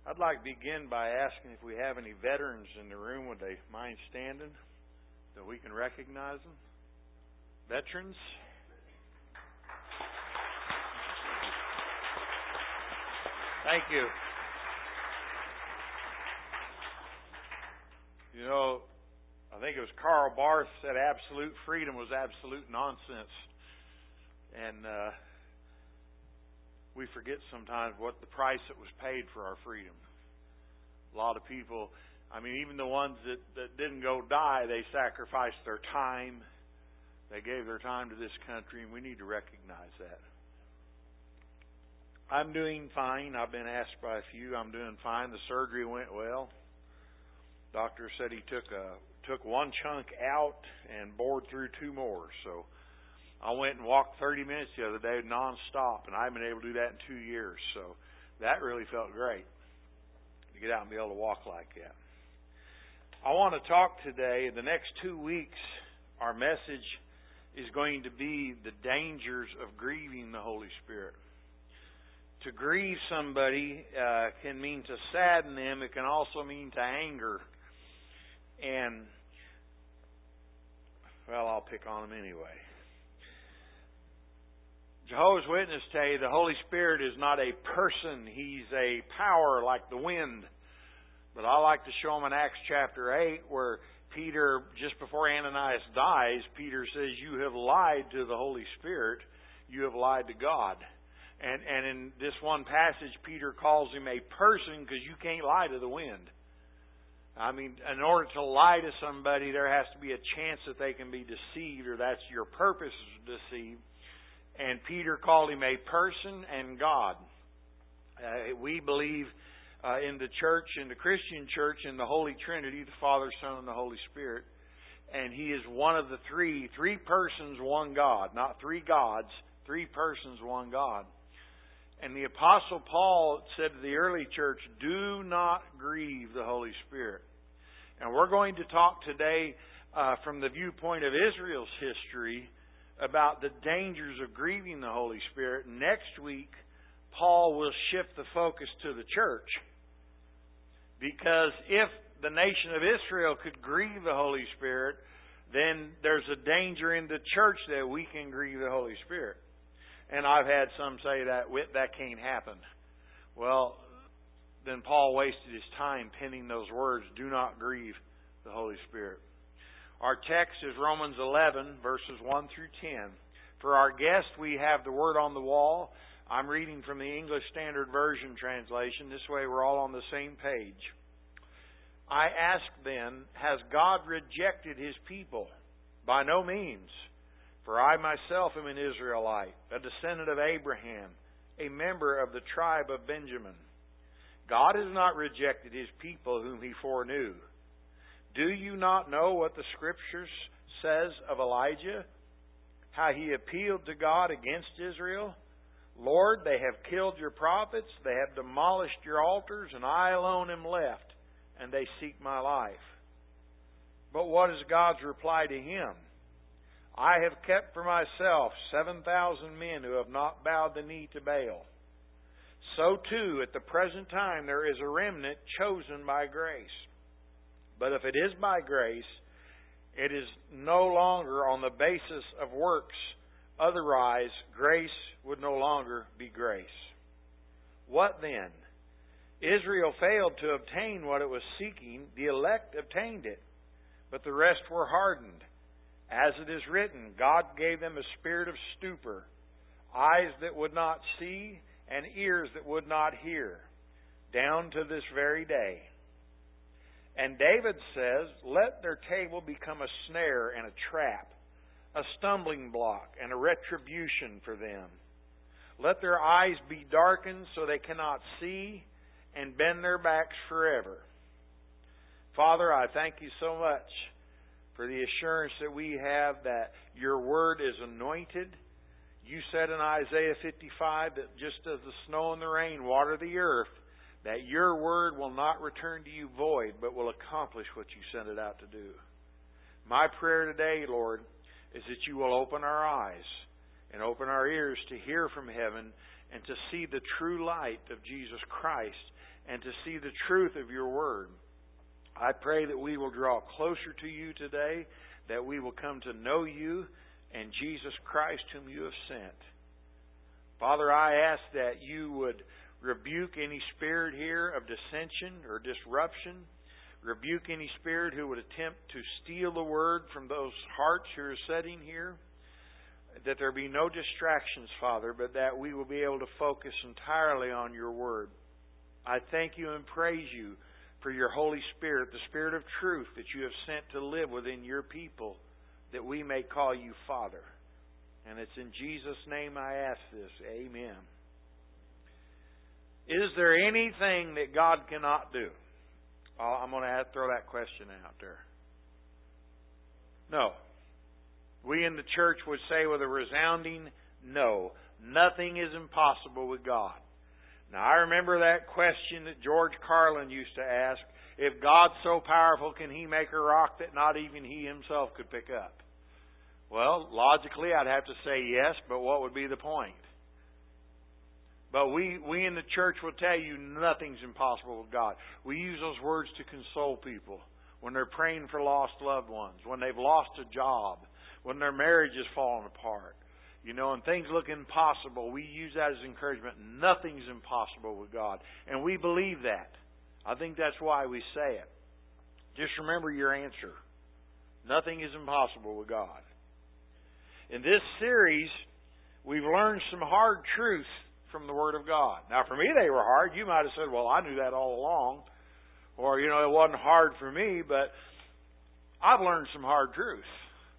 I'd like to begin by asking if we have any veterans in the room. Would they mind standing so we can recognize them? Veterans? Thank you. You know, I think it was Karl Barth said absolute freedom was absolute nonsense. And we forget sometimes what the price that was paid for our freedom. A lot of people, even the ones that didn't go die, they sacrificed their time. They gave their time to this country, and we need to recognize that. I'm doing fine. I've been asked by a few. I'm doing fine. The surgery went well. Doctor said he took one chunk out and bored through two more. So I went and walked 30 minutes the other day nonstop, and I haven't been able to do that in 2 years. So that really felt great to get out and be able to walk like that. I want to talk today. The next 2 weeks, our message is going to be the dangers of grieving the Holy Spirit. To grieve somebody can mean to sadden them. It can also mean to anger. And, well, I'll pick on them anyway. Jehovah's Witnesses tell you the Holy Spirit is not a person. He's a power like the wind. But I like to show them in Acts chapter 8 where Peter, just before Ananias dies, Peter says, "You have lied to the Holy Spirit. You have lied to God." And in this one passage, Peter calls him a person because you can't lie to the wind. In order to lie to somebody, there has to be a chance that they can be deceived, or that's your purpose, is to deceive. And Peter called him a person and God. We believe in the church, in the Christian church, in the Holy Trinity, the Father, Son, and the Holy Spirit. And He is one of the three persons, one God. Not three gods, three persons, one God. And the Apostle Paul said to the early church, "Do not grieve the Holy Spirit." And we're going to talk today from the viewpoint of Israel's history about the dangers of grieving the Holy Spirit. Next week, Paul will shift the focus to the church. Because if the nation of Israel could grieve the Holy Spirit, then there's a danger in the church that we can grieve the Holy Spirit. And I've had some say that can't happen. Well, then Paul wasted his time penning those words, "Do not grieve the Holy Spirit." Our text is Romans 11, verses 1 through 10. For our guest, we have the word on the wall. I'm reading from the English Standard Version translation. This way we're all on the same page. "I ask then, has God rejected His people? By no means. For I myself am an Israelite, a descendant of Abraham, a member of the tribe of Benjamin. God has not rejected His people whom He foreknew. Do you not know what the Scriptures says of Elijah? How he appealed to God against Israel? Lord, they have killed your prophets, they have demolished your altars, and I alone am left, and they seek my life. But what is God's reply to him? I have kept for myself 7,000 men who have not bowed the knee to Baal. So too, at the present time, there is a remnant chosen by grace. But if it is by grace, it is no longer on the basis of works. Otherwise, grace would no longer be grace. What then? Israel failed to obtain what it was seeking. The elect obtained it, but the rest were hardened. As it is written, God gave them a spirit of stupor, eyes that would not see, and ears that would not hear, down to this very day. And David says, let their table become a snare and a trap, a stumbling block and a retribution for them. Let their eyes be darkened so they cannot see, and bend their backs forever. Father, I thank you so much for the assurance that we have that your word is anointed. You said in Isaiah 55 that just as the snow and the rain water the earth, that your word will not return to you void, but will accomplish what you sent it out to do. My prayer today, Lord, is that you will open our eyes and open our ears to hear from heaven and to see the true light of Jesus Christ and to see the truth of your Word. I pray that we will draw closer to you today, that we will come to know you and Jesus Christ whom you have sent. Father, I ask that you would rebuke any spirit here of dissension or disruption. Rebuke any spirit who would attempt to steal the Word from those hearts who are sitting here. That there be no distractions, Father, but that we will be able to focus entirely on your Word. I thank you and praise you for your Holy Spirit, the Spirit of truth that you have sent to live within your people, that we may call you Father. And it's in Jesus' name I ask this. Amen. Is there anything that God cannot do? I'm going to have to throw that question out there. No. We in the church would say with a resounding no. Nothing is impossible with God. Now, I remember that question that George Carlin used to ask. If God's so powerful, can He make a rock that not even He Himself could pick up? Well, logically, I'd have to say yes, but what would be the point? But we in the church will tell you nothing's impossible with God. We use those words to console people when they're praying for lost loved ones, when they've lost a job, when their marriage is falling apart. And things look impossible. We use that as encouragement. Nothing's impossible with God. And we believe that. I think that's why we say it. Just remember your answer. Nothing is impossible with God. In this series, we've learned some hard truths from the Word of God. Now, for me, they were hard. You might have said, well, I knew that all along. Or, it wasn't hard for me, but I've learned some hard truths.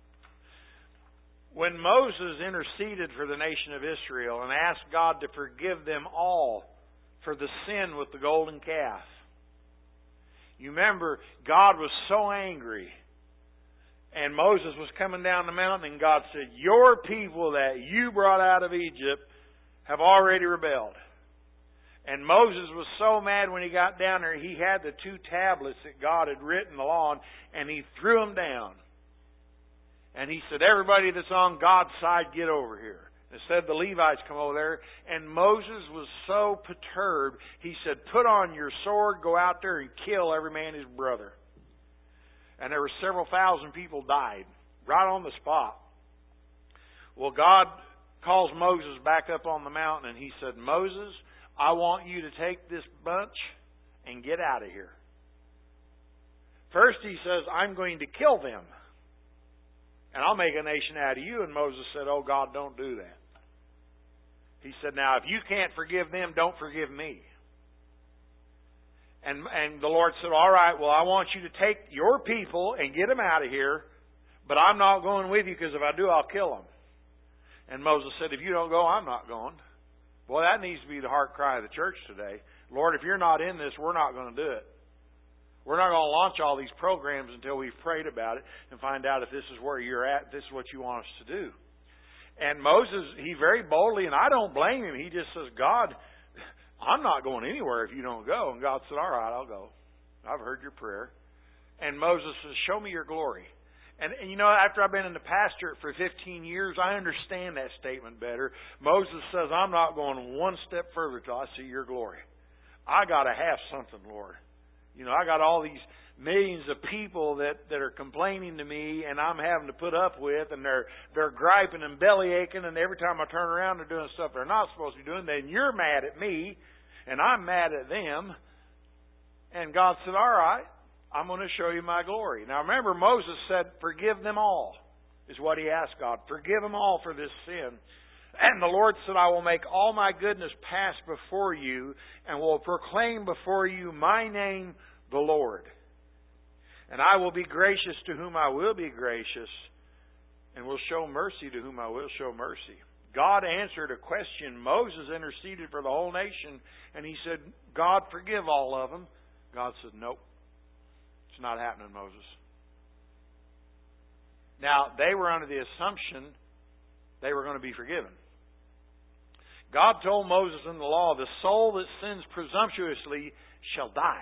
When Moses interceded for the nation of Israel and asked God to forgive them all for the sin with the golden calf, you remember, God was so angry. And Moses was coming down the mountain, and God said, your people that you brought out of Egypt have already rebelled. And Moses was so mad when he got down there, he had the 2 tablets that God had written the law on, and he threw them down. And he said, everybody that's on God's side, get over here. Instead, the Levites come over there. And Moses was so perturbed, he said, put on your sword, go out there and kill every man his brother. And there were several thousand people died right on the spot. Well, God calls Moses back up on the mountain and he said, Moses, I want you to take this bunch and get out of here. First he says, I'm going to kill them. And I'll make a nation out of you. And Moses said, oh God, don't do that. He said, now if you can't forgive them, don't forgive me. And the Lord said, all right, well, I want you to take your people and get them out of here, but I'm not going with you because if I do, I'll kill them. And Moses said, if you don't go, I'm not going. Boy, that needs to be the heart cry of the church today. Lord, if you're not in this, we're not going to do it. We're not going to launch all these programs until we've prayed about it and find out if this is where you're at, this is what you want us to do. And Moses, he very boldly, and I don't blame him, he just says, God, I'm not going anywhere if you don't go. And God said, all right, I'll go. I've heard your prayer. And Moses says, show me your glory. And after I've been in the pastorate for 15 years, I understand that statement better. Moses says, I'm not going one step further till I see your glory. I got to have something, Lord. I got all these millions of people that are complaining to me and I'm having to put up with, and they're griping and belly aching, and every time I turn around they're doing stuff they're not supposed to be doing. Then you're mad at me and I'm mad at them. And God said, all right, I'm going to show you my glory. Now remember, Moses said, forgive them all, is what he asked God. Forgive them all for this sin. And the Lord said, I will make all my goodness pass before you and will proclaim before you my name, the Lord. And I will be gracious to whom I will be gracious, and will show mercy to whom I will show mercy. God answered a question. Moses interceded for the whole nation, and he said, God, forgive all of them. God said, nope, it's not happening, Moses. Now, they were under the assumption they were going to be forgiven. God told Moses in the law, the soul that sins presumptuously shall die.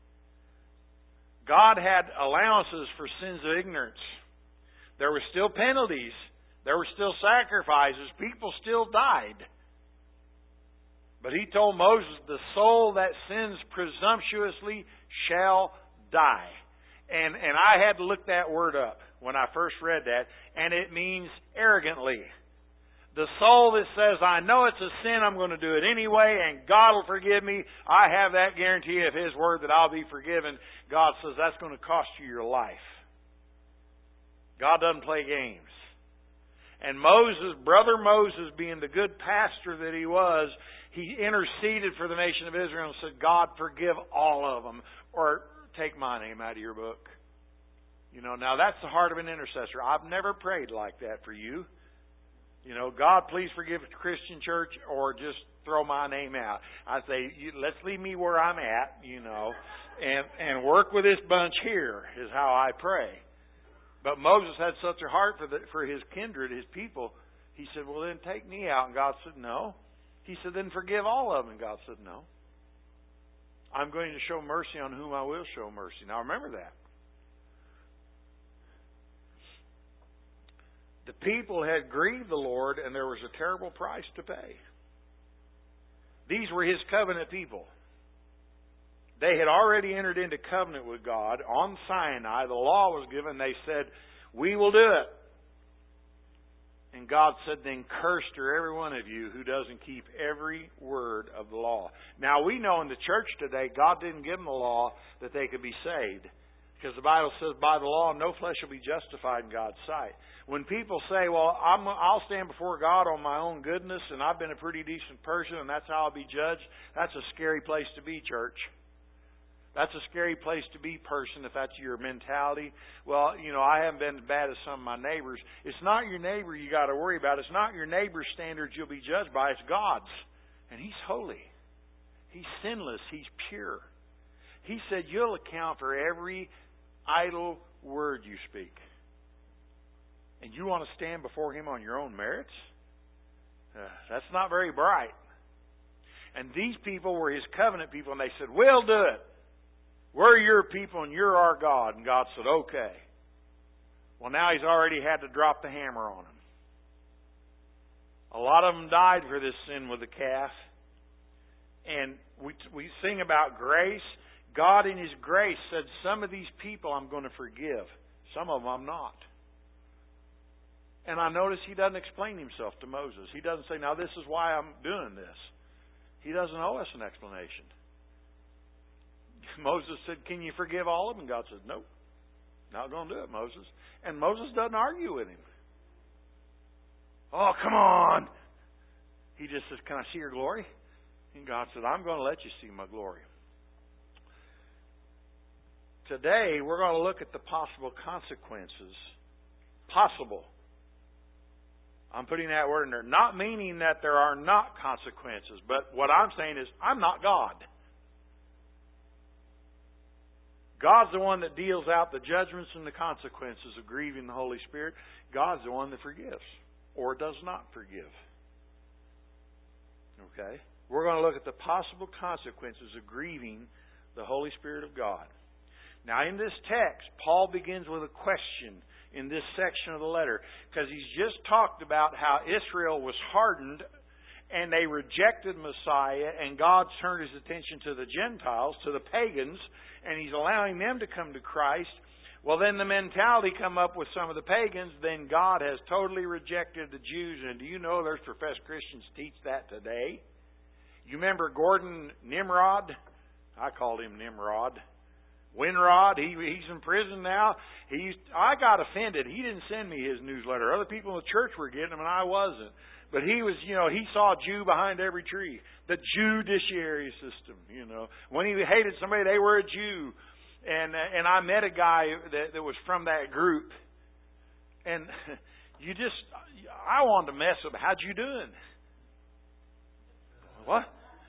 God had allowances for sins of ignorance. There were still penalties. There were still sacrifices. People still died. But He told Moses, the soul that sins presumptuously shall die. And I had to look that word up when I first read that, and it means arrogantly. The soul that says, I know it's a sin, I'm going to do it anyway, and God will forgive me. I have that guarantee of His word that I'll be forgiven. God says that's going to cost you your life. God doesn't play games. And Moses, brother Moses, being the good pastor that he was, he interceded for the nation of Israel and said, God, forgive all of them, or take my name out of your book. You know, now that's the heart of an intercessor. I've never prayed like that for you. You know, God, please forgive the Christian church, or just throw my name out. I say, let's leave me where I'm at, you know, and work with this bunch here is how I pray. But Moses had such a heart for his kindred, his people. He said, well, then take me out. And God said, no. He said, then forgive all of them. And God said, no. I'm going to show mercy on whom I will show mercy. Now remember that. The people had grieved the Lord, and there was a terrible price to pay. These were His covenant people. They had already entered into covenant with God on Sinai. The law was given. They said, we will do it. And God said, then cursed are every one of you who doesn't keep every word of the law. Now we know in the church today, God didn't give them the law that they could be saved. Because the Bible says, by the law, no flesh shall be justified in God's sight. When people say, well, I'll stand before God on my own goodness, and I've been a pretty decent person, and that's how I'll be judged, that's a scary place to be, church. That's a scary place to be, person, if that's your mentality. Well, you know, I haven't been as bad as some of my neighbors. It's not your neighbor you got to worry about. It's not your neighbor's standards you'll be judged by. It's God's. And He's holy. He's sinless. He's pure. He said you'll account for every idle word you speak. And you want to stand before Him on your own merits? That's not very bright. And these people were His covenant people, and they said, we'll do it. We're your people and you're our God. And God said, okay. Well, now He's already had to drop the hammer on them. A lot of them died for this sin with the calf. And we sing about grace. God in His grace said, some of these people I'm going to forgive. Some of them I'm not. And I notice He doesn't explain Himself to Moses. He doesn't say, now this is why I'm doing this. He doesn't owe us an explanation. Moses said, can you forgive all of them? And God said, nope. Not going to do it, Moses. And Moses doesn't argue with Him. Oh, come on. He just says, can I see your glory? And God said, I'm going to let you see my glory. Today, we're going to look at the possible consequences. Possible. I'm putting that word in there. Not meaning that there are not consequences. But what I'm saying is, I'm not God. God's the one that deals out the judgments and the consequences of grieving the Holy Spirit. God's the one that forgives or does not forgive. Okay? We're going to look at the possible consequences of grieving the Holy Spirit of God. Now, in this text, Paul begins with a question in this section of the letter, because he's just talked about how Israel was hardened and they rejected Messiah, and God turned His attention to the Gentiles, to the pagans, and He's allowing them to come to Christ. Well, then the mentality come up with some of the pagans, then God has totally rejected the Jews. And do you know there's professed Christians teach that today? You remember Gordon Nimrod? I called him Nimrod. Winrod, he's in prison now. I got offended. He didn't send me his newsletter. Other people in the church were getting them, and I wasn't. But he was, he saw a Jew behind every tree. The judiciary system, When he hated somebody, they were a Jew. And I met a guy that was from that group. And I wanted to mess with him. How'd you doing? What?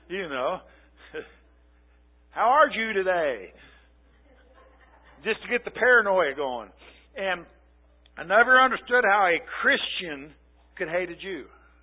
How are you today? Just to get the paranoia going. And I never understood how a Christian could hate a Jew.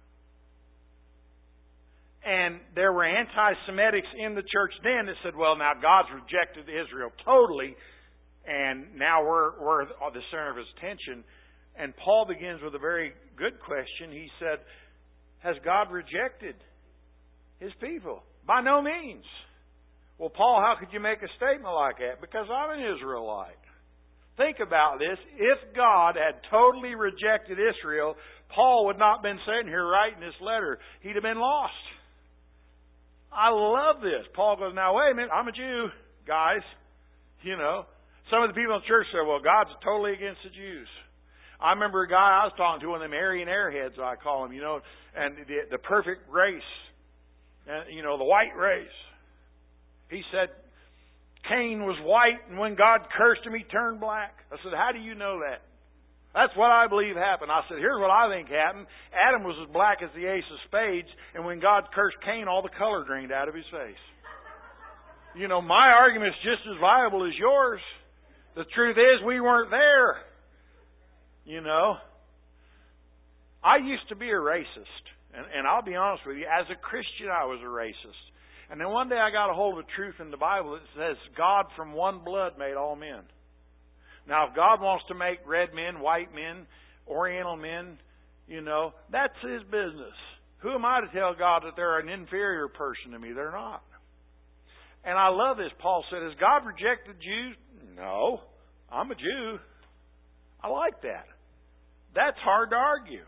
And there were anti-Semitics in the church then that said, well, now God's rejected Israel totally, and now we're the center of His attention. And Paul begins with a very good question. He said, has God rejected His people. By no means. Well, Paul, how could you make a statement like that? Because I'm an Israelite. Think about this. If God had totally rejected Israel, Paul would not have been sitting here writing this letter. He'd have been lost. I love this. Paul goes, now wait a minute, I'm a Jew, guys. You know, some of the people in the church say, well, God's totally against the Jews. I remember a guy I was talking to, one of them Aryan airheads, I call him, you know, and the perfect race, and, you know, the white race. He said Cain was white, and when God cursed him, he turned black. I said, how do you know that? That's what I believe happened. I said, here's what I think happened. Adam was as black as the ace of spades, and when God cursed Cain, all the color drained out of his face. You know, my argument's just as viable as yours. The truth is, we weren't there. You know, I used to be a racist, and I'll be honest with you, as a Christian, I was a racist. And then one day I got a hold of a truth in the Bible that says God from one blood made all men. Now, if God wants to make red men, white men, Oriental men, you know, that's His business. Who am I to tell God that they're an inferior person to me? They're not. And I love this. Paul said, has God rejected Jews? No. I'm a Jew. I like that. That's hard to argue.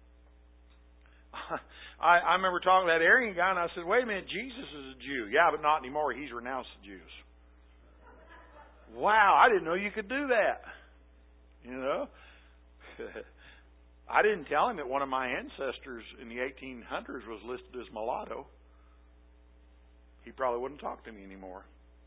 I remember talking to that Aryan guy, and I said, wait a minute, Jesus is a Jew. Yeah, but not anymore. He's renounced the Jews. Wow, I didn't know you could do that. You know? I didn't tell him that one of my ancestors in the 1800s was listed as mulatto. He probably wouldn't talk to me anymore.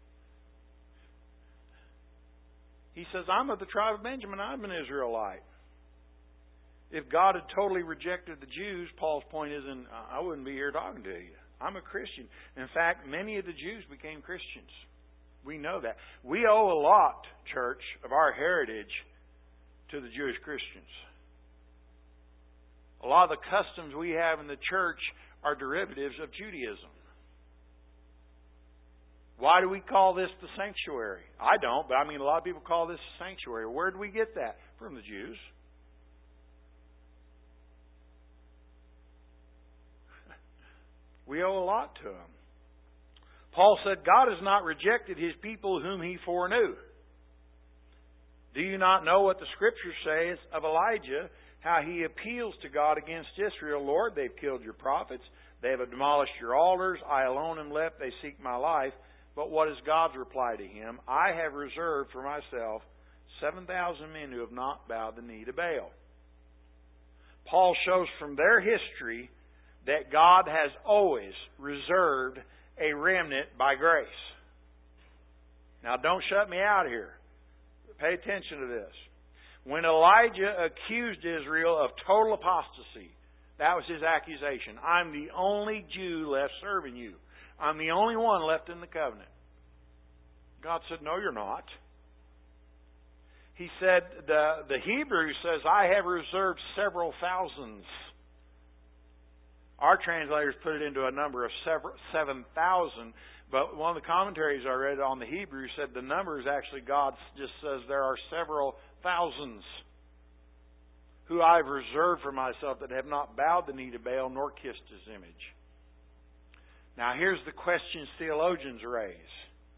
He says, I'm of the tribe of Benjamin. I'm an Israelite. If God had totally rejected the Jews, Paul's point is, I wouldn't be here talking to you. I'm a Christian. In fact, many of the Jews became Christians. We know that. We owe a lot, church, of our heritage to the Jewish Christians. A lot of the customs we have in the church are derivatives of Judaism. Why do we call this the sanctuary? I don't, but I mean a lot of people call this the sanctuary. Where did we get that? From the Jews. We owe a lot to them. Paul said, God has not rejected His people whom He foreknew. Do you not know what the Scripture says of Elijah, how he appeals to God against Israel? Lord, they've killed your prophets. They have demolished your altars. I alone am left. They seek my life. But what is God's reply to him? I have reserved for myself 7,000 men who have not bowed the knee to Baal. Paul shows from their history that God has always reserved a remnant by grace. Now, don't shut me out here. Pay attention to this. When Elijah accused Israel of total apostasy, that was his accusation. I'm the only Jew left serving you. I'm the only one left in the covenant. God said, no, you're not. He said, the Hebrew says, I have reserved several thousands. Our translators put it into a number of 7,000. But one of the commentaries I read on the Hebrew said the number is actually God just says there are several thousands who I've reserved for myself that have not bowed the knee to Baal nor kissed His image. Now here's the questions theologians raise.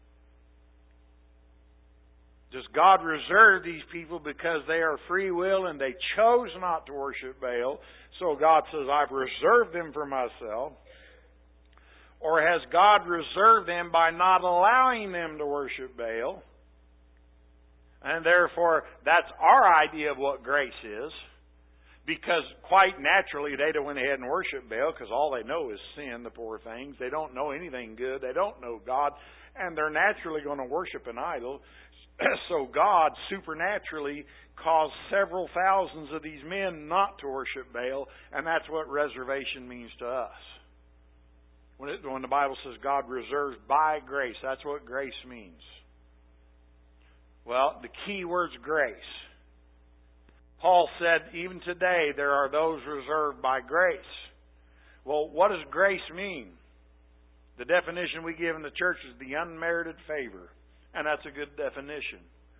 Does God reserve these people because they are free will and they chose not to worship Baal? So God says, I've reserved them for myself. Or has God reserved them by not allowing them to worship Baal? And therefore, that's our idea of what grace is. Because quite naturally, they'd have went ahead and worshiped Baal because all they know is sin, the poor things. They don't know anything good. They don't know God. And they're naturally going to worship an idol. So God supernaturally caused several thousands of these men not to worship Baal. And that's what reservation means to us. When the Bible says God reserves by grace, that's what grace means. Well, the key word's grace. Paul said, even today, there are those reserved by grace. Well, what does grace mean? The definition we give in the church is the unmerited favor. And that's a good definition.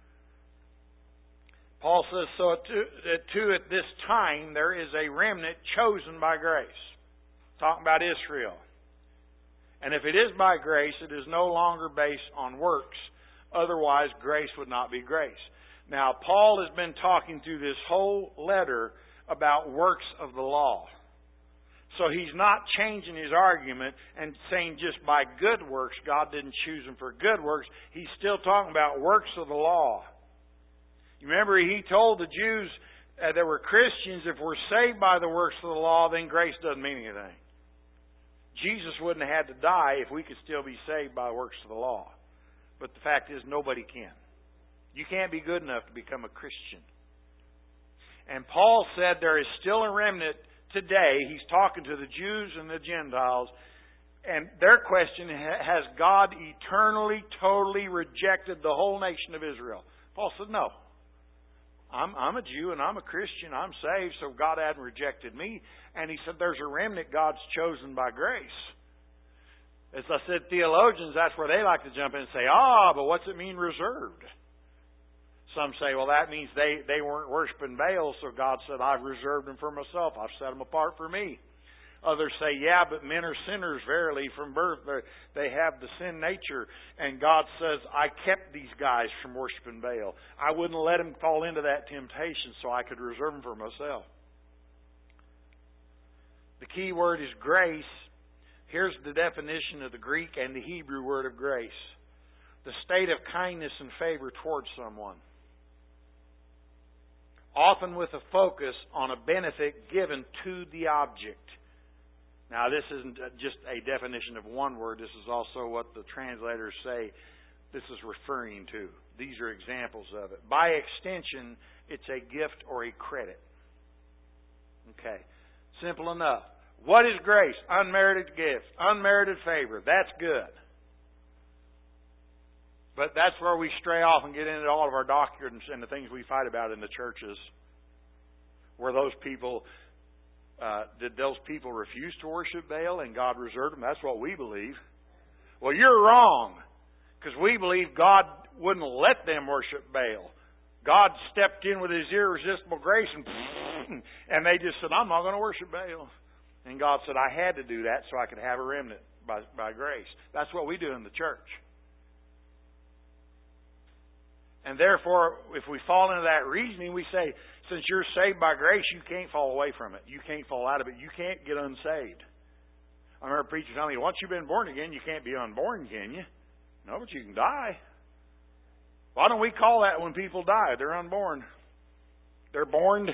Paul says, so at this time, there is a remnant chosen by grace. Talking about Israel. And if it is by grace, it is no longer based on works. Otherwise, grace would not be grace. Now, Paul has been talking through this whole letter about works of the law. So he's not changing his argument and saying just by good works, God didn't choose them for good works. He's still talking about works of the law. You remember he told the Jews that were Christians, if we're saved by the works of the law, then grace doesn't mean anything. Jesus wouldn't have had to die if we could still be saved by works of the law. But the fact is, nobody can. You can't be good enough to become a Christian. And Paul said there is still a remnant today. He's talking to the Jews and the Gentiles. And their question, has God eternally, totally rejected the whole nation of Israel? Paul said, no. I'm a Jew and I'm a Christian. I'm saved, so God hadn't rejected me. And he said there's a remnant God's chosen by grace. As I said, theologians, that's where they like to jump in and say, but what's it mean reserved? Some say, well, that means they weren't worshiping Baal, so God said, I've reserved them for myself. I've set them apart for me. Others say, yeah, but men are sinners verily from birth. They have the sin nature. And God says, I kept these guys from worshiping Baal. I wouldn't let them fall into that temptation so I could reserve them for myself. The key word is grace. Here's the definition of the Greek and the Hebrew word of grace. The state of kindness and favor towards someone. Often with a focus on a benefit given to the object. Now, this isn't just a definition of one word. This is also what the translators say this is referring to. These are examples of it. By extension, it's a gift or a credit. Okay. Simple enough. What is grace? Unmerited gift. Unmerited favor. That's good. But that's where we stray off and get into all of our doctrines and the things we fight about in the churches. Where those people... did those people refuse to worship Baal and God reserved them? That's what we believe. Well, you're wrong. Because we believe God wouldn't let them worship Baal. God stepped in with His irresistible grace and they just said, I'm not going to worship Baal. And God said, I had to do that so I could have a remnant by grace. That's what we do in the church. And therefore, if we fall into that reasoning, we say, since you're saved by grace, you can't fall away from it. You can't fall out of it. You can't get unsaved. I remember a preacher telling me, once you've been born again, you can't be unborn, can you? No, but you can die. Why don't we call that when people die? They're unborn. They're born,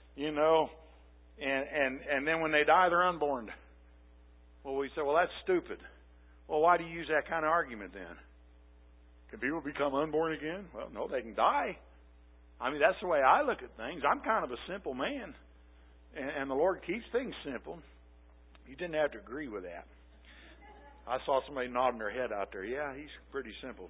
and then when they die, they're unborn. Well, we say, well, that's stupid. Well, why do you use that kind of argument then? Can people become unborn again? Well, no, they can die. I mean, that's the way I look at things. I'm kind of a simple man. And the Lord keeps things simple. You didn't have to agree with that. I saw somebody nodding their head out there. Yeah, he's pretty simple.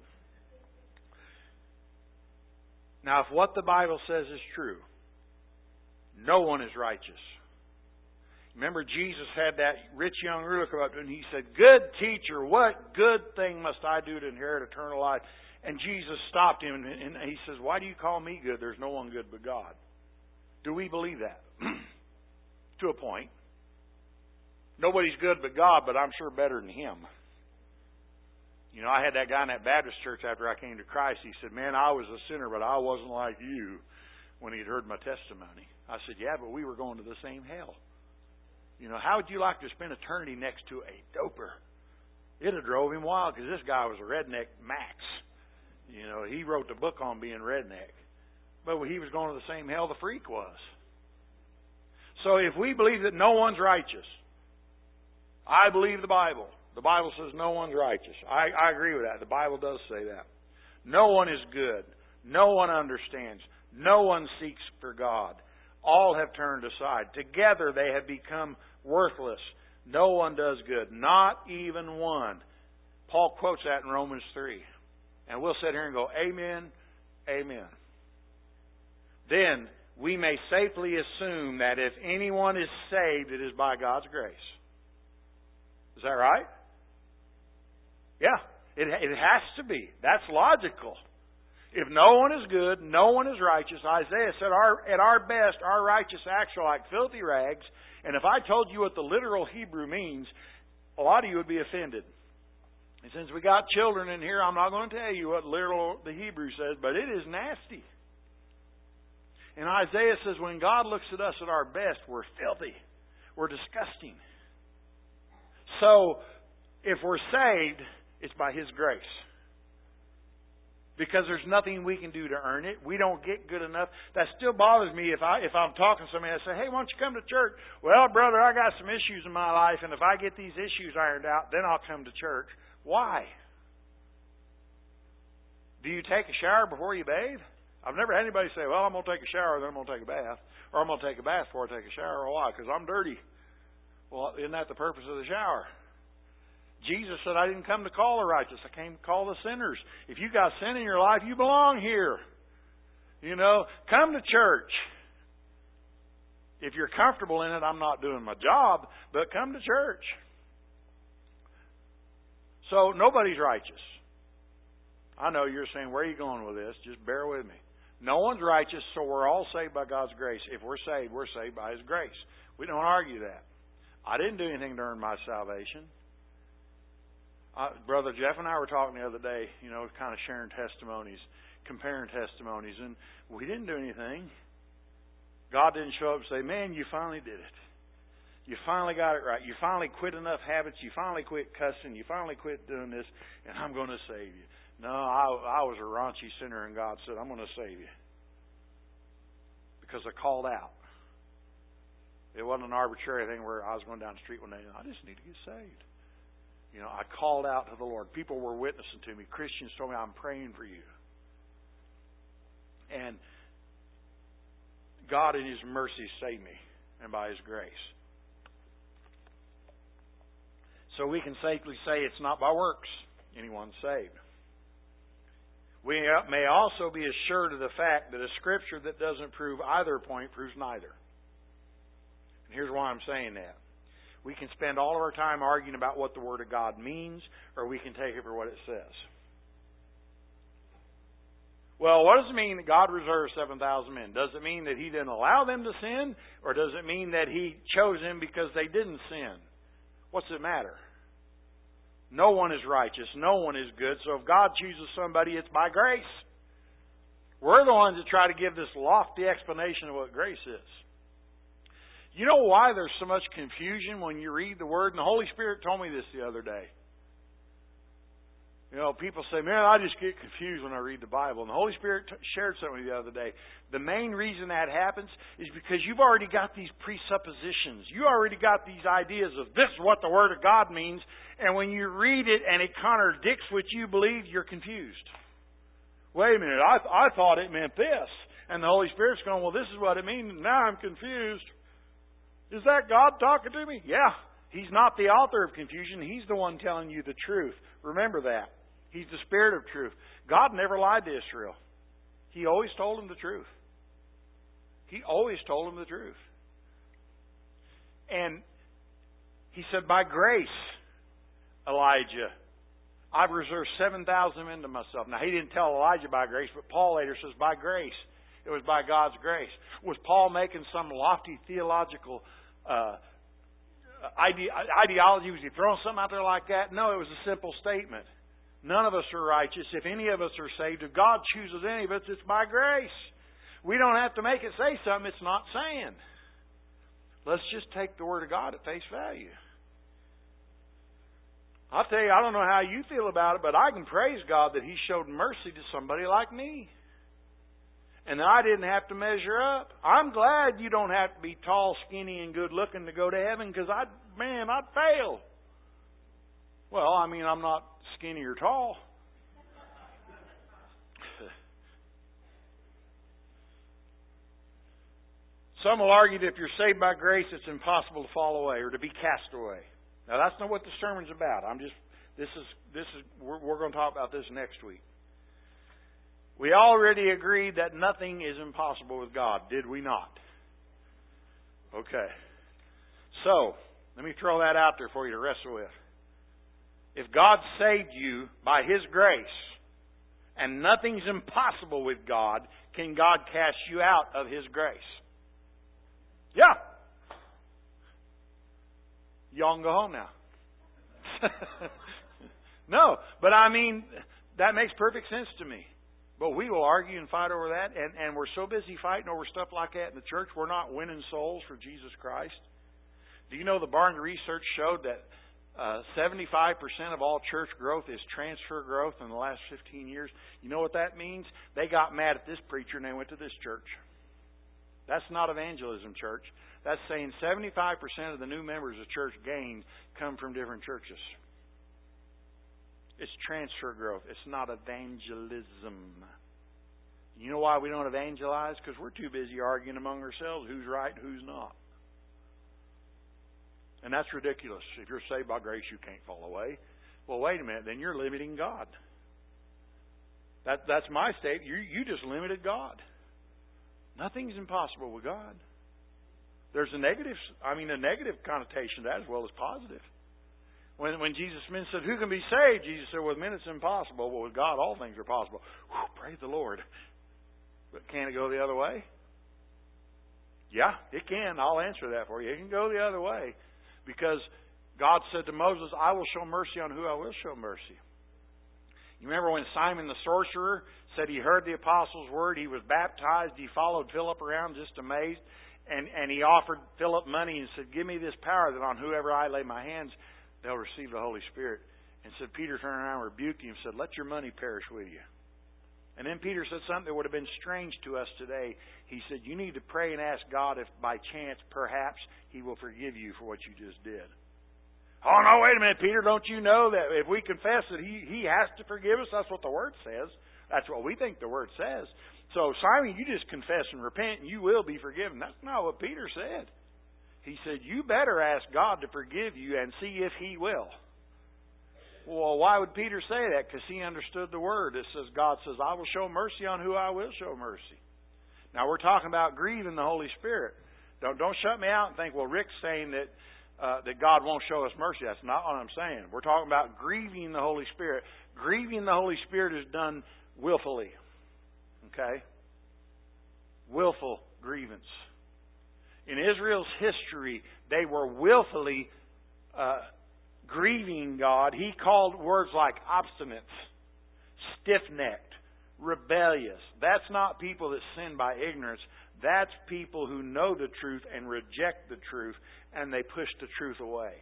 Now, if what the Bible says is true, no one is righteous. Remember, Jesus had that rich young ruler come up to him and he said, good teacher, what good thing must I do to inherit eternal life? And Jesus stopped him and he says, why do you call me good? There's no one good but God. Do we believe that? To a point. Nobody's good but God, but I'm sure better than Him. I had that guy in that Baptist church after I came to Christ. He said, man, I was a sinner, but I wasn't like you, when he'd heard my testimony. I said, yeah, but we were going to the same hell. How would you like to spend eternity next to a doper? It would have drove him wild because this guy was a redneck max. He wrote the book on being redneck. But he was going to the same hell the freak was. So if we believe that no one's righteous, I believe the Bible. The Bible says no one's righteous. I agree with that. The Bible does say that. No one is good. No one understands. No one seeks for God. All have turned aside. Together they have become worthless. No one does good. Not even one. Paul quotes that in Romans 3. And we'll sit here and go, amen, amen. Then we may safely assume that if anyone is saved, it is by God's grace. Is that right? Yeah, it has to be. That's logical. If no one is good, no one is righteous. Isaiah said, at our best, our righteous acts are like filthy rags. And if I told you what the literal Hebrew means, a lot of you would be offended. And since we got children in here, I'm not going to tell you what literal the Hebrew says, but it is nasty. And Isaiah says when God looks at us at our best, we're filthy. We're disgusting. So, if we're saved, it's by His grace. Because there's nothing we can do to earn it. We don't get good enough. That still bothers me if I'm talking to somebody and I say, hey, why don't you come to church? Well, brother, I got some issues in my life, and if I get these issues ironed out, then I'll come to church. Why? Do you take a shower before you bathe? I've never had anybody say, well, I'm going to take a shower, then I'm going to take a bath. Or I'm going to take a bath before I take a shower. Why? Because I'm dirty. Well, isn't that the purpose of the shower? Jesus said, I didn't come to call the righteous. I came to call the sinners. If you got sin in your life, you belong here. Come to church. If you're comfortable in it, I'm not doing my job, but come to church. So, nobody's righteous. I know you're saying, where are you going with this? Just bear with me. No one's righteous, so we're all saved by God's grace. If we're saved by His grace. We don't argue that. I didn't do anything to earn my salvation. Brother Jeff and I were talking the other day, kind of sharing testimonies, comparing testimonies, and we didn't do anything. God didn't show up and say, man, you finally did it. You finally got it right. You finally quit enough habits. You finally quit cussing. You finally quit doing this, and I'm going to save you. No, I was a raunchy sinner, and God said, I'm going to save you. Because I called out. It wasn't an arbitrary thing where I was going down the street one day and I just need to get saved. I called out to the Lord. People were witnessing to me. Christians told me, I'm praying for you. And God in His mercy saved me, and by His grace. So we can safely say it's not by works anyone's saved. We may also be assured of the fact that a Scripture that doesn't prove either point proves neither. And here's why I'm saying that. We can spend all of our time arguing about what the Word of God means, or we can take it for what it says. Well, what does it mean that God reserved 7,000 men? Does it mean that He didn't allow them to sin, or does it mean that He chose them because they didn't sin? What's it matter? No one is righteous. No one is good. So if God chooses somebody, it's by grace. We're the ones that try to give this lofty explanation of what grace is. You know why there's so much confusion when you read the Word? And the Holy Spirit told me this the other day. People say, man, I just get confused when I read the Bible. And the Holy Spirit shared something with me the other day. The main reason that happens is because you've already got these presuppositions. You already got these ideas of this is what the Word of God means. And when you read it and it contradicts what you believe, you're confused. Wait a minute, I thought it meant this. And the Holy Spirit's going, well, this is what it means. Now I'm confused. Is that God talking to me? Yeah. He's not the author of confusion. He's the one telling you the truth. Remember that. He's the Spirit of truth. God never lied to Israel. He always told them the truth. He always told them the truth. And He said, by grace, Elijah, I've reserved 7,000 men to myself. Now, He didn't tell Elijah by grace, but Paul later says, by grace. It was by God's grace. Was Paul making some lofty theological ideology? Was he throwing something out there like that? No, it was a simple statement. None of us are righteous. If any of us are saved, if God chooses any of us, it's by grace. We don't have to make it say something it's not saying. Let's just take the Word of God at face value. I'll tell you, I don't know how you feel about it, but I can praise God that He showed mercy to somebody like me. And I didn't have to measure up. I'm glad you don't have to be tall, skinny, and good looking to go to heaven, because I'd fail. Well, I'm not skinny or tall. Some will argue that if you're saved by grace, it's impossible to fall away or to be cast away. Now, that's not what the sermon's about. We're going to talk about this next week. We already agreed that nothing is impossible with God, did we not? Okay. So, let me throw that out there for you to wrestle with. If God saved you by His grace, and nothing's impossible with God, can God cast you out of His grace? Yeah. Y'all can go home now. No, but I mean, that makes perfect sense to me. But we will argue and fight over that, and we're so busy fighting over stuff like that in the church, we're not winning souls for Jesus Christ. Do you know the Barnes research showed that 75% of all church growth is transfer growth in the last 15 years? You know what that means? They got mad at this preacher and they went to this church. That's not evangelism, church. That's saying 75% of the new members of church gained come from different churches. It's transfer growth. It's not evangelism. You know why we don't evangelize? Because we're too busy arguing among ourselves who's right and who's not. And that's ridiculous. If you're saved by grace, you can't fall away. Well, wait a minute. Then you're limiting God. That's my state. You just limited God. Nothing's impossible with God. There's a negative connotation to that as well as positive. When Jesus said, "Who can be saved?" Jesus said, "With men it's impossible, but with God all things are possible." Whew, praise the Lord. But can it go the other way? Yeah, it can. I'll answer that for you. It can go the other way. Because God said to Moses, "I will show mercy on who I will show mercy." You remember when Simon the sorcerer said he heard the apostles' word, he was baptized, he followed Philip around just amazed, and he offered Philip money and said, "Give me this power that on whoever I lay my hands, they'll receive the Holy Spirit." And said Peter turned around and rebuked him and said, "Let your money perish with you." And then Peter said something that would have been strange to us today. He said, "You need to pray and ask God if by chance, perhaps, He will forgive you for what you just did." Oh, no, wait a minute, Peter. Don't you know that if we confess that He has to forgive us? That's what the Word says. That's what we think the Word says. So, Simon, you just confess and repent and you will be forgiven. That's not what Peter said. He said, you better ask God to forgive you and see if He will. Well, why would Peter say that? Because he understood the Word. It says, God says, "I will show mercy on who I will show mercy." Now, we're talking about grieving the Holy Spirit. Don't shut me out and think, well, Rick's saying that God won't show us mercy. That's not what I'm saying. We're talking about grieving the Holy Spirit. Grieving the Holy Spirit is done willfully. Okay? Willful grievance. In Israel's history, they were willfully grieving God. He called words like obstinate, stiff-necked, rebellious. That's not people that sin by ignorance. That's people who know the truth and reject the truth, and they push the truth away.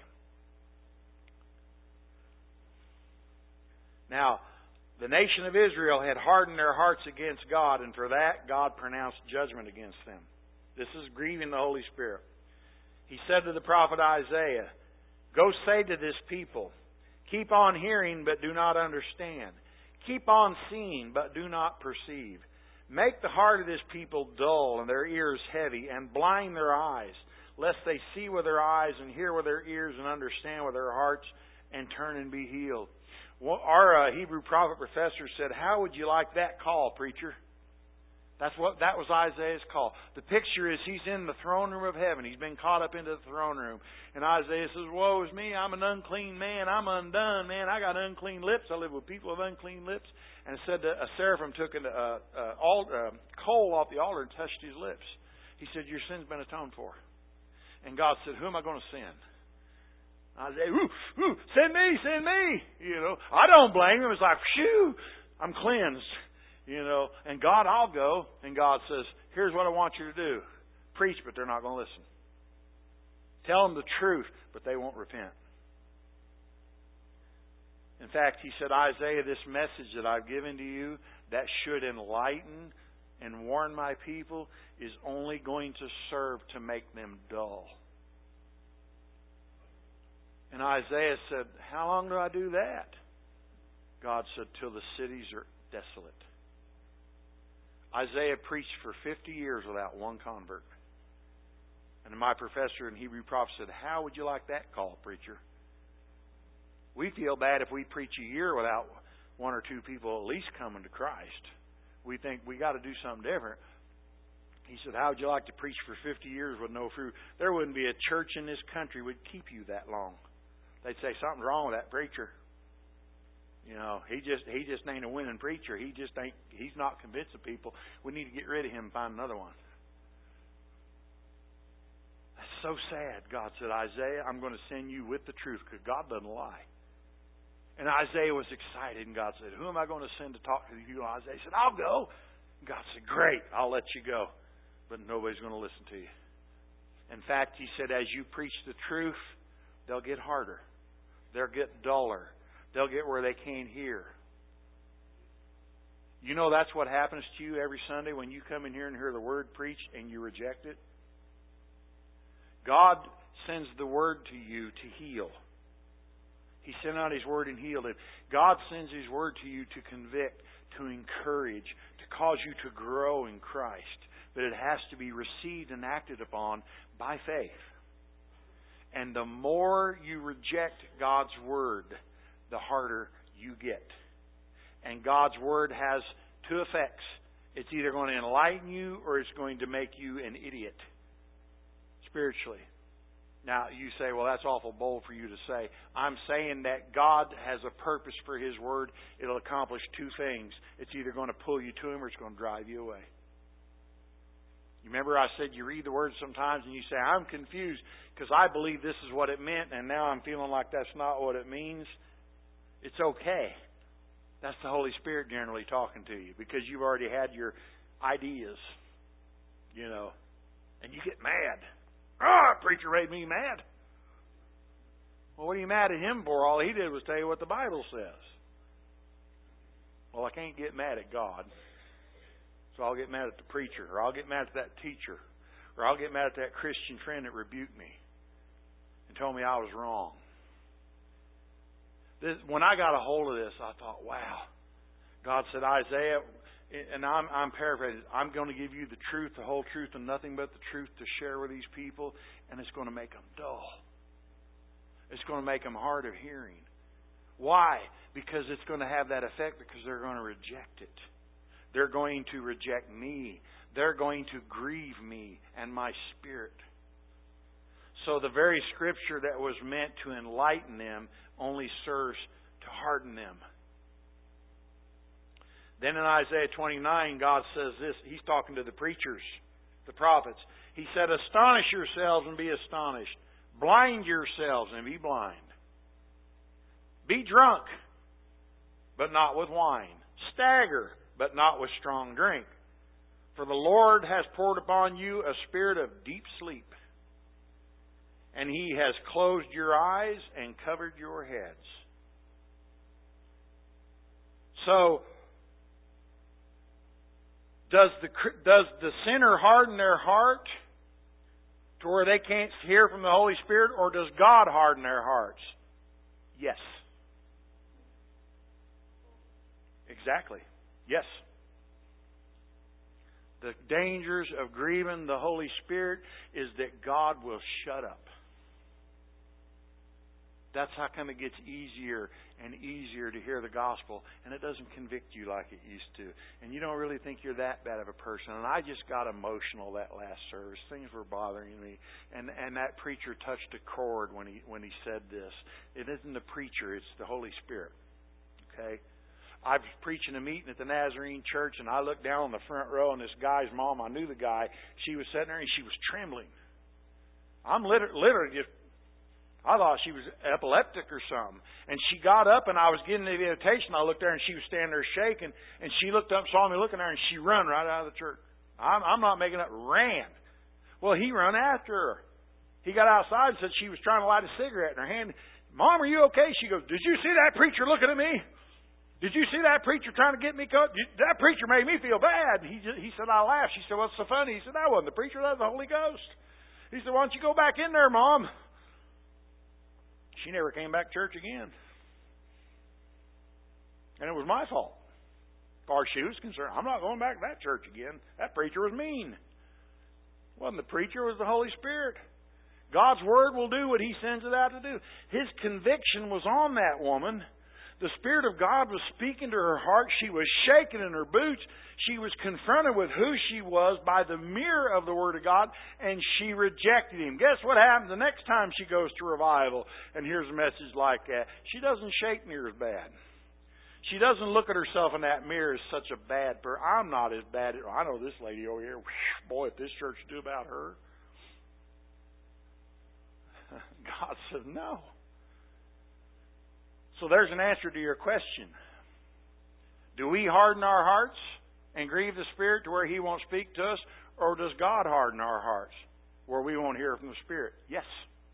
Now, the nation of Israel had hardened their hearts against God, and for that, God pronounced judgment against them. This is grieving the Holy Spirit. He said to the prophet Isaiah, "Go say to this people, keep on hearing, but do not understand. Keep on seeing, but do not perceive. Make the heart of this people dull and their ears heavy, and blind their eyes, lest they see with their eyes and hear with their ears and understand with their hearts and turn and be healed." Well, our Hebrew prophet professor said, "How would you like that call, preacher?" That was Isaiah's call. The picture is he's in the throne room of heaven. He's been caught up into the throne room. And Isaiah says, "Woe is me, I'm an unclean man. I'm undone, man. I got unclean lips. I live with people of unclean lips." And it said that a seraphim took a coal off the altar and touched his lips. He said, "Your sin's been atoned for." And God said, "Who am I going to send?" Isaiah, "Send me, send me." I don't blame him. It's like, phew, I'm cleansed. And God, I'll go. And God says, "Here's what I want you to do. Preach, but they're not going to listen. Tell them the truth, but they won't repent." In fact, he said, "Isaiah, this message that I've given to you that should enlighten and warn my people is only going to serve to make them dull." And Isaiah said, "How long do I do that?" God said, "Till the cities are desolate." Isaiah preached for 50 years without one convert. And my professor in Hebrew prophet said, "How would you like that call, preacher?" We feel bad if we preach a year without one or two people at least coming to Christ. We think we got to do something different. He said, "How would you like to preach for 50 years with no fruit?" There wouldn't be a church in this country would keep you that long. They'd say, "Something's wrong with that preacher. He just ain't a winning preacher. He's not convincing people. We need to get rid of him and find another one." That's so sad. God said, "Isaiah, I'm going to send you with the truth," because God doesn't lie. And Isaiah was excited, and God said, who am I going to send to talk to you? And Isaiah said, I'll go. And God said, great, I'll let you go. But nobody's going to listen to you. In fact, He said, as you preach the truth, they'll get harder. They'll get duller. They'll get where they can't hear. You know that's what happens to you every Sunday when you come in here and hear the Word preached and you reject it? God sends the Word to you to heal. He sent out His Word and healed him. God sends His Word to you to convict, to encourage, to cause you to grow in Christ. But it has to be received and acted upon by faith. And the more you reject God's Word, the harder you get. And God's Word has two effects. It's either going to enlighten you or it's going to make you an idiot spiritually. Now, you say, well, that's awful bold for you to say. I'm saying that God has a purpose for His Word. It'll accomplish two things. It's either going to pull you to Him or it's going to drive you away. You remember I said you read the Word sometimes and you say, I'm confused because I believe this is what it meant and now I'm feeling like that's not what it means. It's okay. That's the Holy Spirit generally talking to you because you've already had your ideas, and you get mad. Preacher made me mad. Well, what are you mad at him for? All he did was tell you what the Bible says. Well, I can't get mad at God. So I'll get mad at the preacher, or I'll get mad at that teacher, or I'll get mad at that Christian friend that rebuked me and told me I was wrong. When I got a hold of this, I thought, wow. God said, Isaiah, and I'm paraphrasing, I'm going to give you the truth, the whole truth, and nothing but the truth to share with these people, and it's going to make them dull. It's going to make them hard of hearing. Why? Because it's going to have that effect because they're going to reject it. They're going to reject me. They're going to grieve me and my Spirit. So the very Scripture that was meant to enlighten them only serves to harden them. Then in Isaiah 29, God says this. He's talking to the preachers, the prophets. He said, astonish yourselves and be astonished. Blind yourselves and be blind. Be drunk, but not with wine. Stagger, but not with strong drink. For the Lord has poured upon you a spirit of deep sleep. And He has closed your eyes and covered your heads. So, does the sinner harden their heart to where they can't hear from the Holy Spirit, or does God harden their hearts? Yes. Exactly. Yes. The dangers of grieving the Holy Spirit is that God will shut up. That's how come it gets easier and easier to hear the gospel, and it doesn't convict you like it used to. And you don't really think you're that bad of a person. And I just got emotional that last service. Things were bothering me. And that preacher touched a chord when he said this. It isn't the preacher, it's the Holy Spirit. Okay? I was preaching a meeting at the Nazarene Church, and I looked down on the front row, and this guy's mom, I knew the guy, she was sitting there, and she was trembling. I'm literally just... I thought she was epileptic or something. And she got up, and I was getting the invitation. I looked there, and she was standing there shaking. And she looked up, saw me looking at her, and she run right out of the church. I'm not making up. Ran. Well, he run after her. He got outside and said she was trying to light a cigarette in her hand. Mom, are you okay? She goes, did you see that preacher looking at me? Did you see that preacher trying to get me cut? That preacher made me feel bad. He said, I laughed. She said, what's so funny? He said, that wasn't the preacher. That was the Holy Ghost. He said, why don't you go back in there, Mom? She never came back to church again. And it was my fault. As far as she was concerned, I'm not going back to that church again. That preacher was mean. It wasn't the preacher, it was the Holy Spirit. God's Word will do what He sends it out to do. His conviction was on that woman. The Spirit of God was speaking to her heart. She was shaking in her boots. She was confronted with who she was by the mirror of the Word of God, and she rejected Him. Guess what happens the next time she goes to revival and hears a message like that? She doesn't shake near as bad. She doesn't look at herself in that mirror as such a bad person. I'm not as bad. I know this lady over here. Boy, if this church do about her. God said no. So there's an answer to your question. Do we harden our hearts and grieve the Spirit to where He won't speak to us? Or does God harden our hearts where we won't hear from the Spirit? Yes.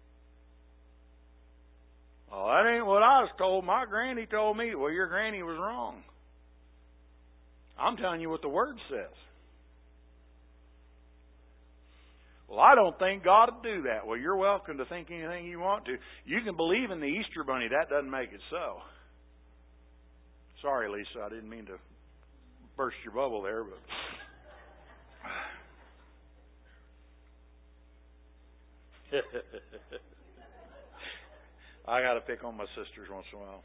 Well, that ain't what I was told. My granny told me. Well, your granny was wrong. I'm telling you what the Word says. Well, I don't think God would do that. Well, you're welcome to think anything you want to. You can believe in the Easter Bunny. That doesn't make it so. Sorry, Lisa. I didn't mean to burst your bubble there, but... I got to pick on my sisters once in a while.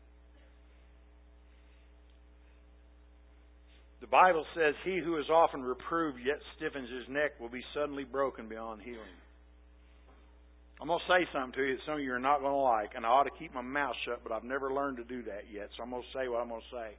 The Bible says, he who is often reproved yet stiffens his neck will be suddenly broken beyond healing. I'm going to say something to you that some of you are not going to like, and I ought to keep my mouth shut, but I've never learned to do that yet, so I'm going to say what I'm going to say.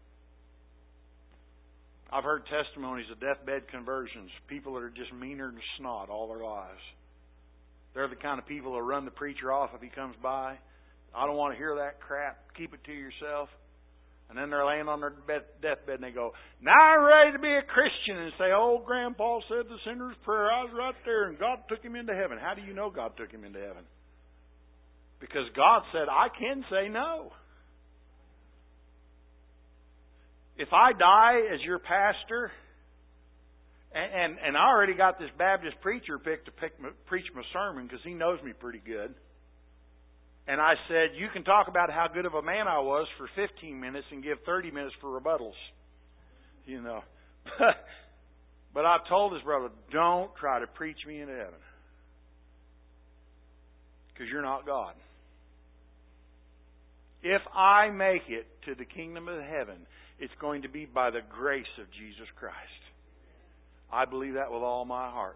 I've heard testimonies of deathbed conversions, people that are just meaner than snot all their lives. They're the kind of people that run the preacher off if he comes by. I don't want to hear that crap. Keep it to yourself. And then they're laying on their deathbed and they go, now I'm ready to be a Christian, and say, old Grandpa said the sinner's prayer. I was right there and God took him into heaven. How do you know God took him into heaven? Because God said, I can say no. If I die as your pastor, and I already got this Baptist preacher picked to preach my sermon because he knows me pretty good. And I said, you can talk about how good of a man I was for 15 minutes and give 30 minutes for rebuttals. You know. But I told his brother, don't try to preach me into heaven. Because you're not God. If I make it to the kingdom of heaven, it's going to be by the grace of Jesus Christ. I believe that with all my heart.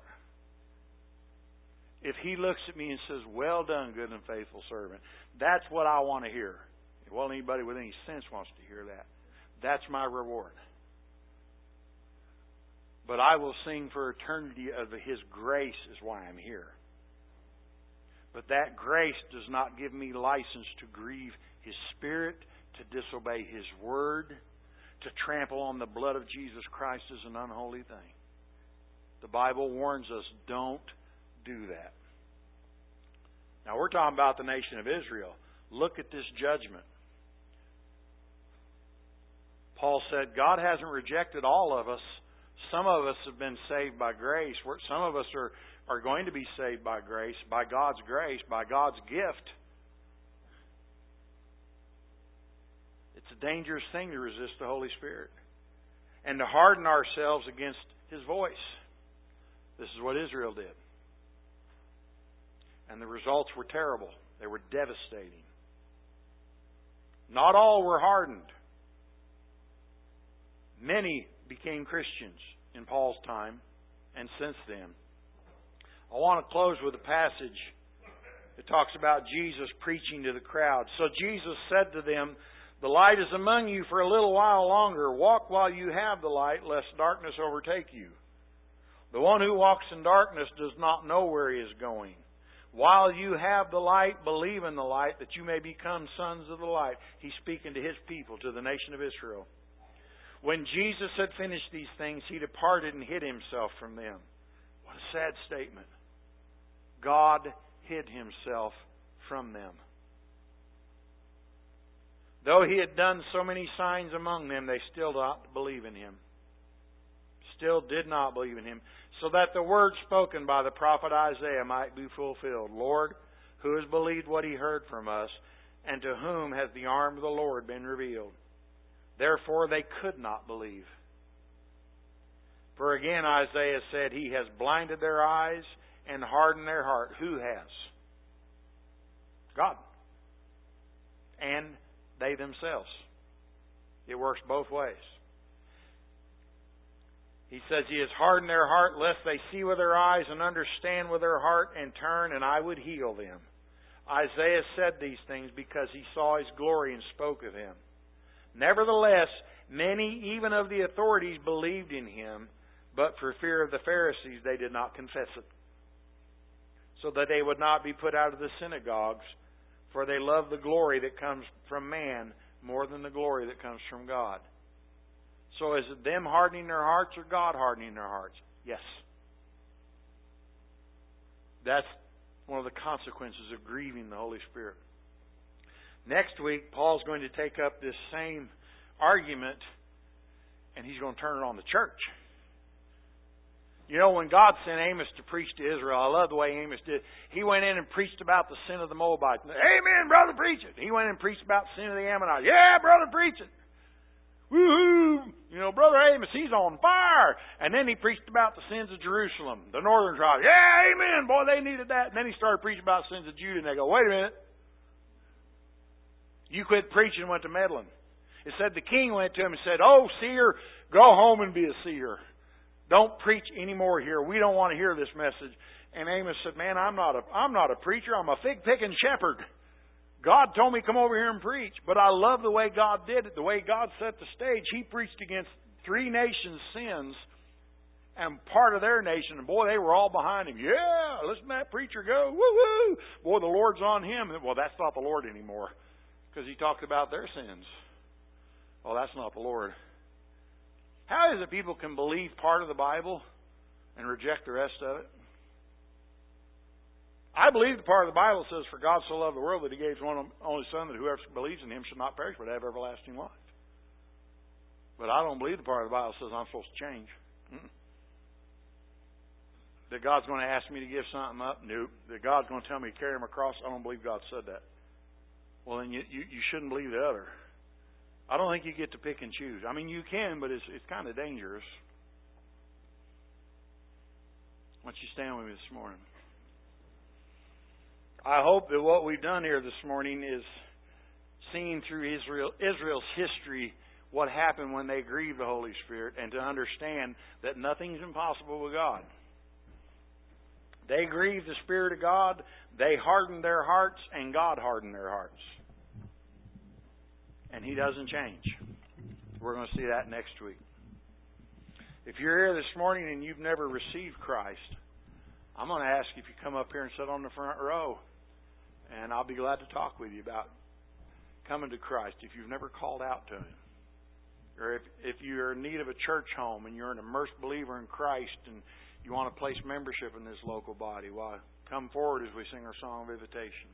If He looks at me and says, well done, good and faithful servant, that's what I want to hear. Well, anybody with any sense wants to hear that. That's my reward. But I will sing for eternity of His grace is why I'm here. But that grace does not give me license to grieve His Spirit, to disobey His Word, to trample on the blood of Jesus Christ is an unholy thing. The Bible warns us, don't do that. Now we're talking about the nation of Israel. Look at this judgment. Paul said, God hasn't rejected all of us. Some of us have been saved by grace. Some of us are going to be saved by grace, by God's gift. It's a dangerous thing to resist the Holy Spirit and to harden ourselves against His voice. This is what Israel did. And the results were terrible. They were devastating. Not all were hardened. Many became Christians in Paul's time and since then. I want to close with a passage that talks about Jesus preaching to the crowd. So Jesus said to them, the light is among you for a little while longer. Walk while you have the light, lest darkness overtake you. The one who walks in darkness does not know where he is going. While you have the light, believe in the light, that you may become sons of the light. He's speaking to His people, to the nation of Israel. When Jesus had finished these things, He departed and hid Himself from them. What a sad statement. God hid Himself from them. Though He had done so many signs among them, they still did not believe in Him. Still did not believe in Him. So that the word spoken by the prophet Isaiah might be fulfilled. Lord, who has believed what he heard from us, and to whom has the arm of the Lord been revealed? Therefore they could not believe. For again Isaiah said, He has blinded their eyes and hardened their heart. Who has? God. And they themselves. It works both ways. He says He has hardened their heart, lest they see with their eyes and understand with their heart and turn, and I would heal them. Isaiah said these things because he saw His glory and spoke of Him. Nevertheless, many even of the authorities believed in Him, but for fear of the Pharisees they did not confess it, so that they would not be put out of the synagogues. for they love the glory that comes from man more than the glory that comes from God. So is it them hardening their hearts or God hardening their hearts? Yes. That's one of the consequences of grieving the Holy Spirit. Next week, Paul's going to take up this same argument and he's going to turn it on the church. You know, when God sent Amos to preach to Israel, I love the way Amos did. He went in and preached about the sin of the Moabites. Amen, brother, preach it. He went in and preached about the sin of the Ammonites. Yeah, brother, preach it. Woo-hoo! You know, Brother Amos, he's on fire. And then he preached about the sins of Jerusalem, the northern tribe. Yeah, amen. Boy, they needed that. And then he started preaching about the sins of Judah. And they go, wait a minute. You quit preaching and went to meddling. It said the king went to him and said, oh, seer, go home and be a seer. Don't preach anymore here. We don't want to hear this message. And Amos said, man, I'm not a preacher. I'm a fig-picking shepherd. God told me to come over here and preach. But I love the way God did it, the way God set the stage. He preached against 3 nations' sins and part of their nation. And boy, they were all behind him. Yeah, listen to that preacher go. Woo-hoo! Boy, the Lord's on him. Well, that's not the Lord anymore because he talked about their sins. Well, that's not the Lord. How is it people can believe part of the Bible and reject the rest of it? I believe the part of the Bible says, for God so loved the world that He gave His one only Son, that whoever believes in Him should not perish but have everlasting life. But I don't believe the part of the Bible says I'm supposed to change. That God's going to ask me to give something up? Nope. That God's going to tell me to carry Him across? I don't believe God said that. Well, then you shouldn't believe the other. I don't think you get to pick and choose. I mean, you can, but it's kind of dangerous. Why don't you stand with me this morning? I hope that what we've done here this morning is seeing through Israel's history what happened when they grieved the Holy Spirit, and to understand that nothing's impossible with God. They grieved the Spirit of God, they hardened their hearts, and God hardened their hearts. And He doesn't change. We're going to see that next week. If you're here this morning and you've never received Christ, I'm going to ask if you come up here and sit on the front row. And I'll be glad to talk with you about coming to Christ if you've never called out to Him. Or if you're in need of a church home and you're an immersed believer in Christ and you want to place membership in this local body, well, come forward as we sing our song of invitation.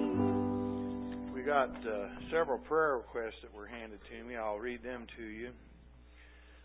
Several prayer requests that were handed to me. I'll read them to you.